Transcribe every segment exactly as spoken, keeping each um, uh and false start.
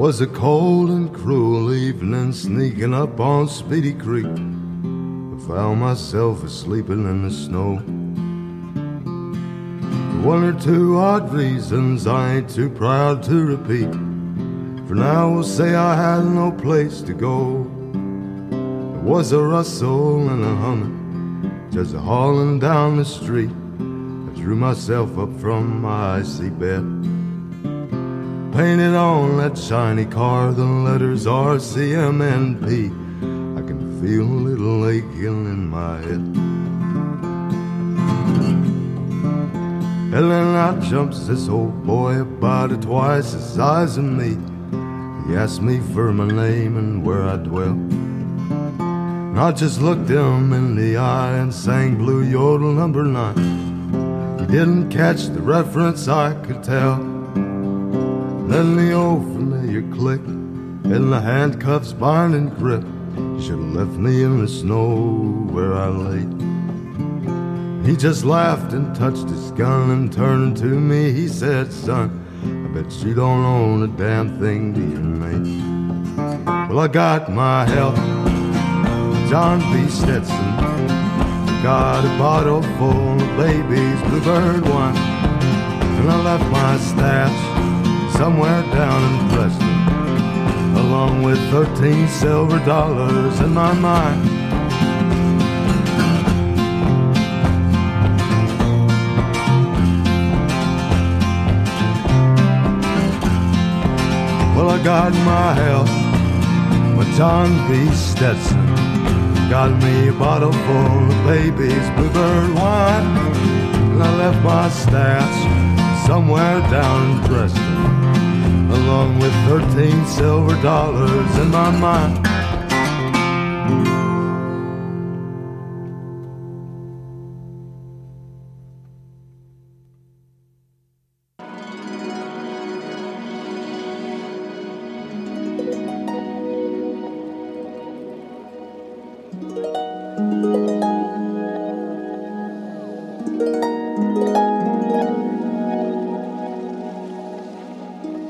Was a cold and cruel evening, sneaking up on Speedy Creek. I found myself asleeping in the snow. For one or two odd reasons I ain't too proud to repeat. For now we'll say I had no place to go. There was a rustle and a humming, just a hauling down the street. I drew myself up from my icy bed. Painted on that shiny car, the letters R C M N P. I can feel a little aching in my head. And then out jumps this old boy, about a twice the size of me. He asked me for my name and where I dwell. And I just looked him in the eye and sang Blue Yodel number nine. He didn't catch the reference, I could tell. Then the old familiar click and the handcuffs bind and grip. He should have left me in the snow where I lay. He just laughed and touched his gun and turned to me. He said, son, I bet you don't own a damn thing to your name. Well, I got my health, John B. Stetson. Got a bottle full of baby's bluebird wine. And I left my stash somewhere down in Preston, along with thirteen silver dollars in my mind. Well, I got my health, my John B. Stetson. Got me a bottle full of baby's bluebird wine. And I left my stash somewhere down in Preston, along with thirteen silver dollars in my mind.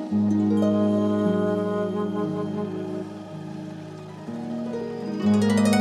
Thank you.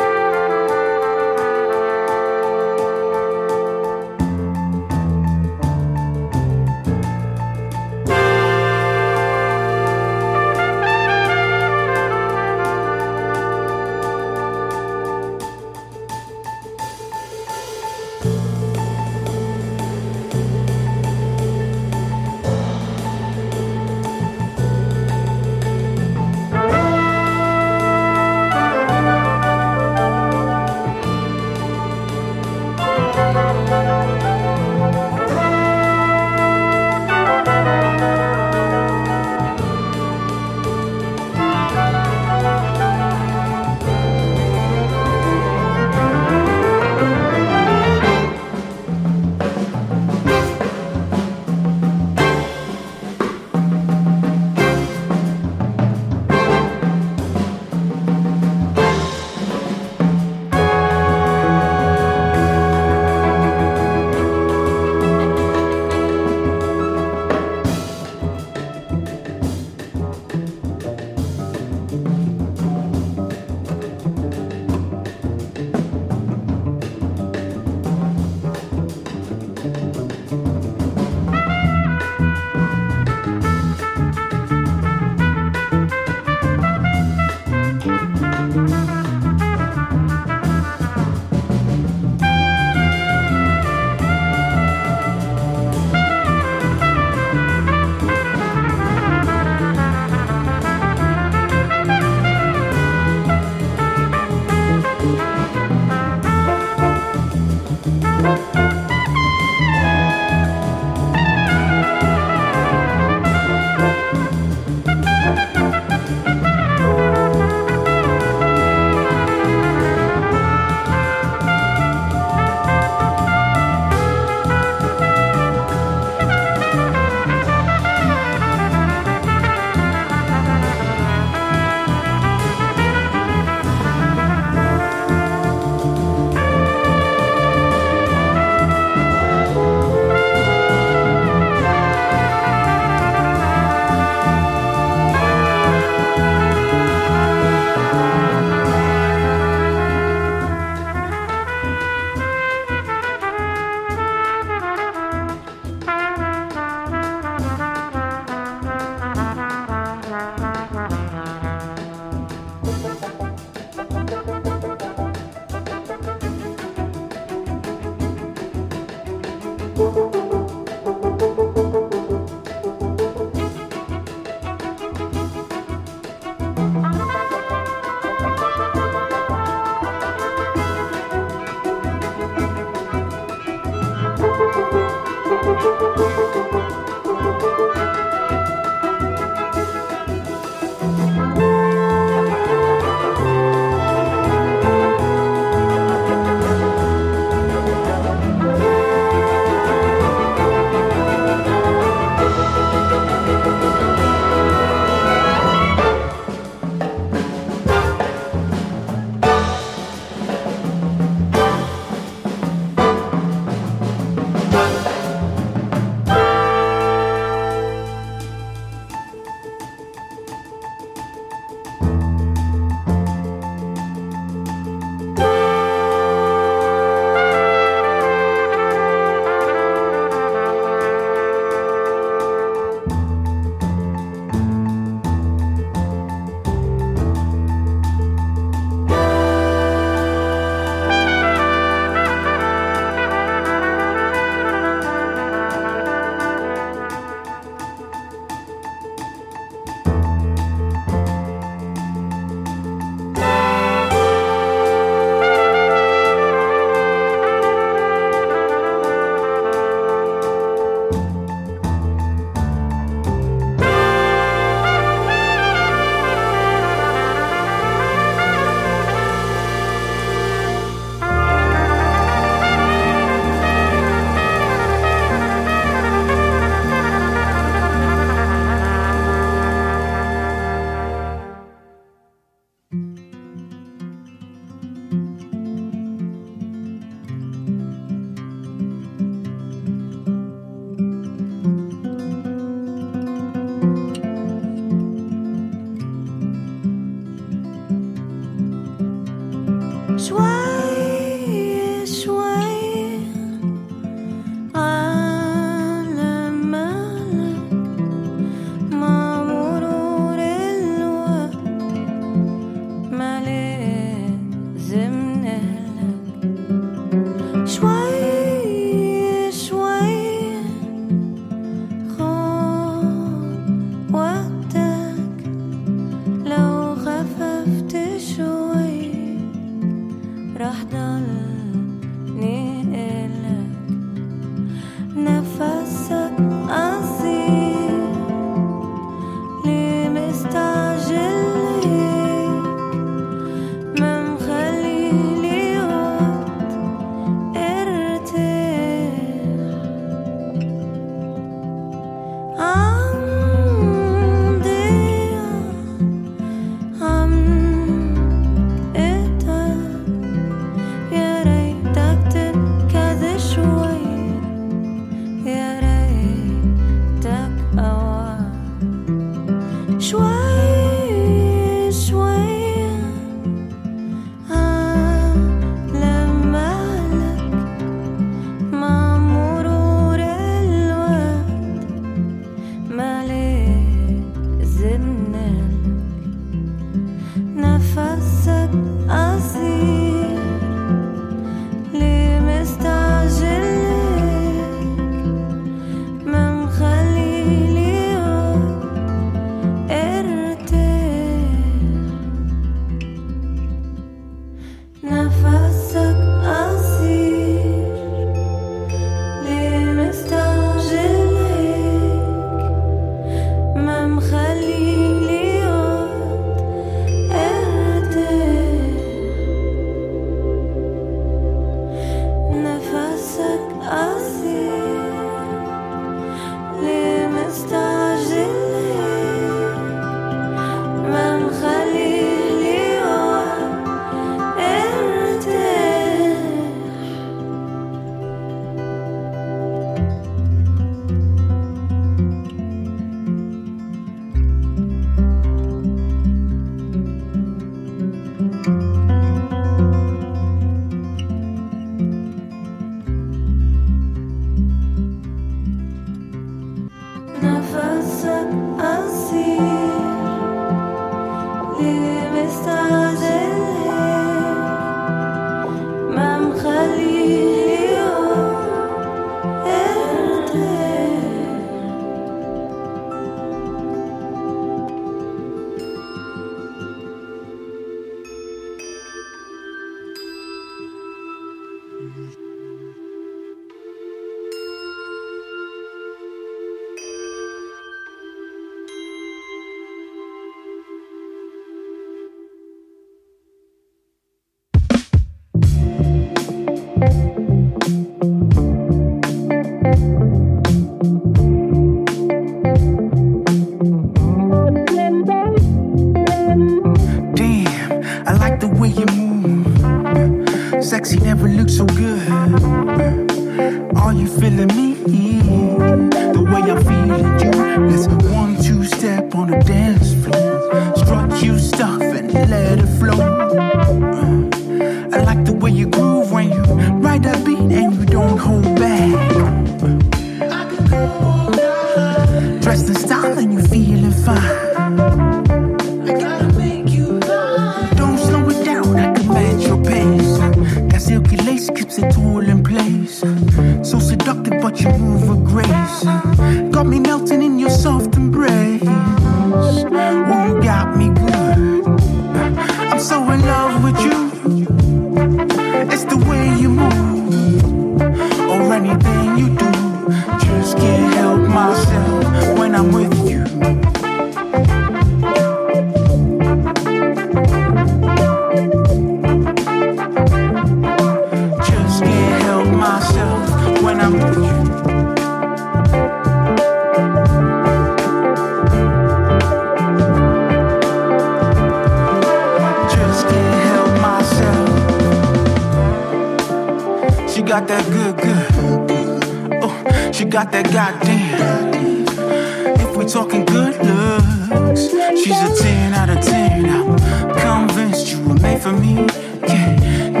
She's a ten out of ten. I'm convinced you were made for me. Yeah,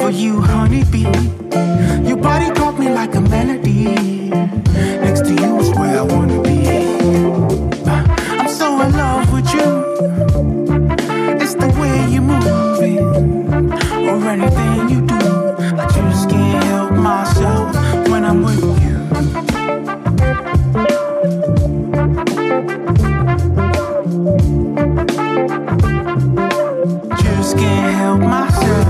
for you, honeybee. Your body caught me like a melody. Next to you is where I wanna be. I'm so in love with you. It's the way you move it, or anything you do. I just can't help myself when I'm with you. Just can't help myself.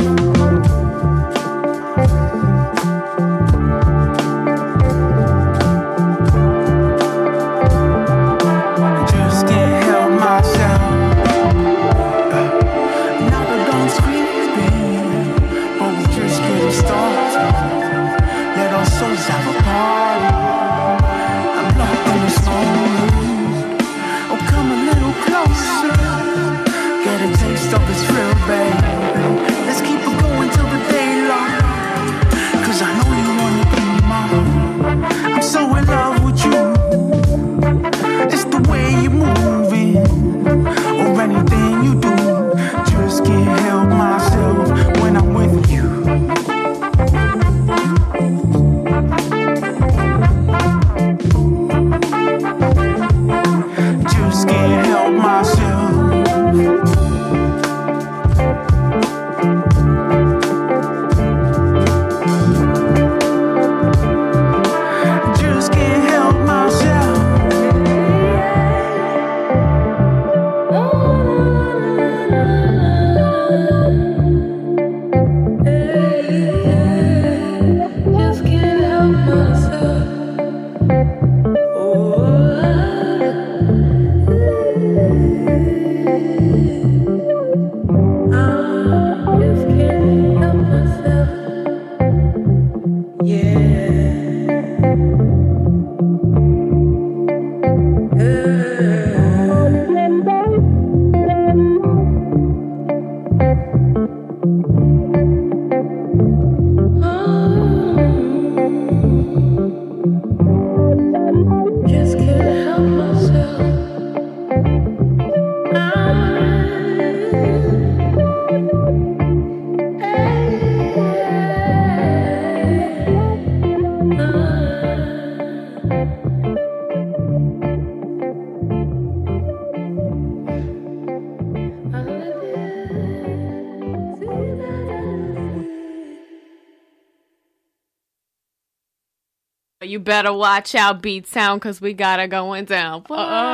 You better watch out, Beat Sound, because we got it going down.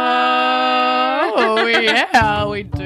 Oh, yeah, we do.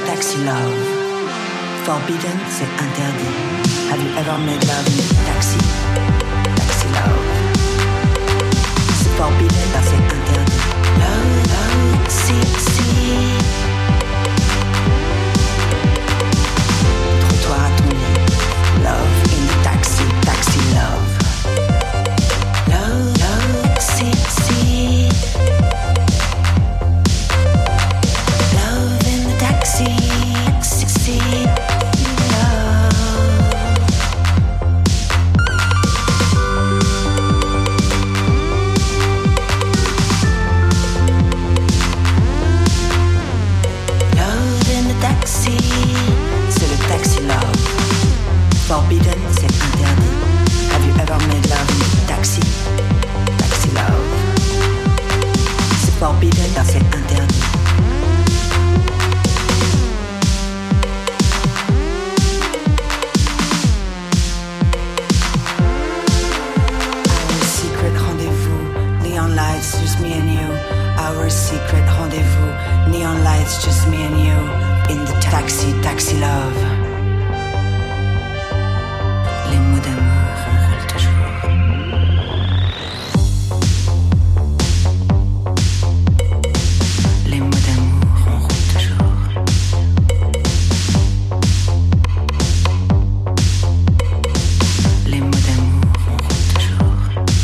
taxi love. Forbidden, c'est interdit. Have you ever made love in a taxi? Taxi love. C'est forbidden, là c'est interdit. Love, love, si, si. Trottoir à ton lit. Love in the taxi, taxi love. Love, love, si, si. Love in the taxi, si, si. Forbidden, c'est interdit. Have you ever made love in a taxi? Taxi love. C'est forbidden, c'est interdit. Our secret rendezvous, neon lights, just me and you. Our secret rendezvous, neon lights, just me and you. In the taxi, taxi love. Les mots d'amour enroulent toujours. Les mots d'amour enroulent toujours. Les mots d'amour enroulent toujours.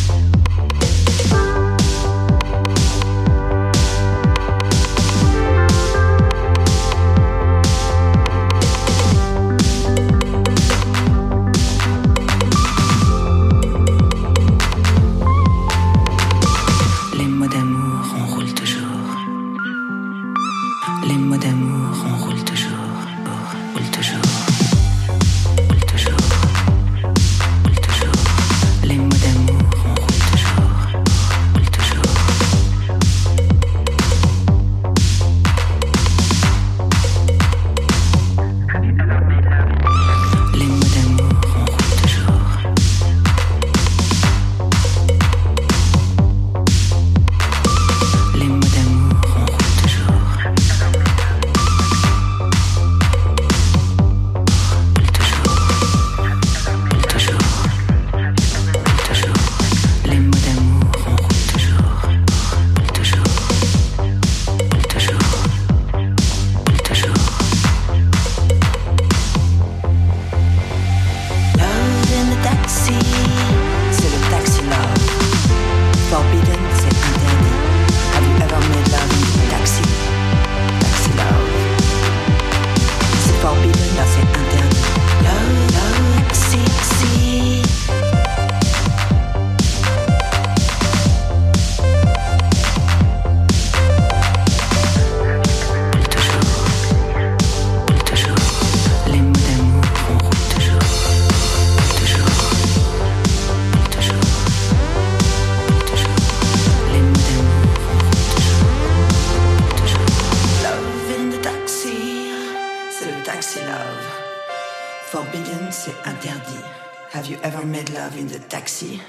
Forbidden, c'est interdit. Have you ever made love in the taxi?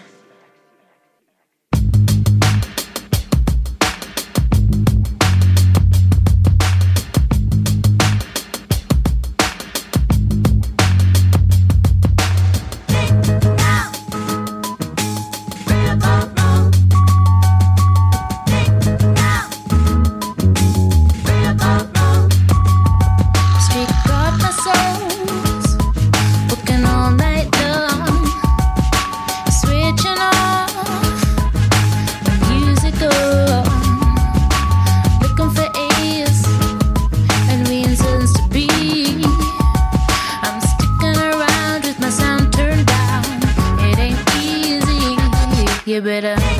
You better